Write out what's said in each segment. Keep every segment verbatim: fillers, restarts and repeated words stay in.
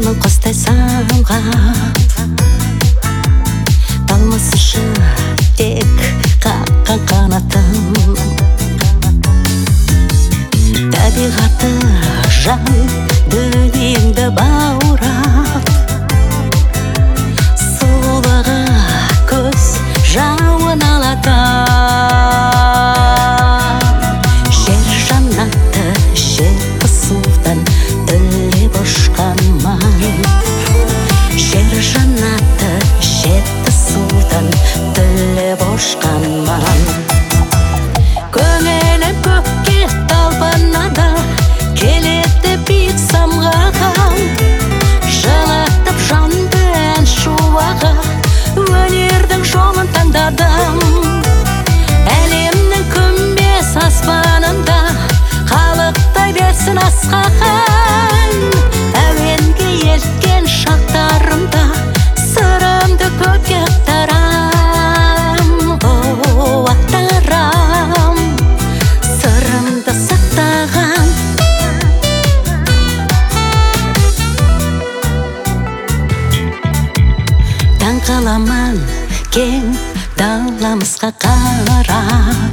жаның қостай самғап, талмасыншы тек қаққан қанатым. Табиғаты жан дүниеңді баурап, сұлулығы көз жауын алатам. Жер жаннаты жеті судан түлеп ұшқан ман. Жер жаннаты жеті судан түлеп ұшқан ман. Көңілім көкке талпынады, келеді биік самғаған. Жылатып жанды ән шуағы, өнердің жолын таңдадым. Әлемнің күмбез аспанында қалықтай берсін асқаған. Әуенге елткен шақтарымда сырымды көкке ақтарам. О, ақтарам, сырымды сақтаған. Таң қаламан кең даламызға қарап,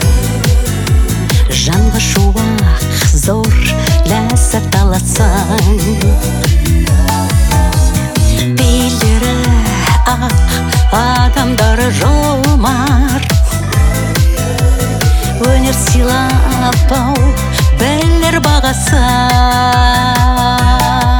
жанға шуақ зор ләззат аласың. Билері ақ, адамдары жомарт, өнер сыйлап ау білер бағасын.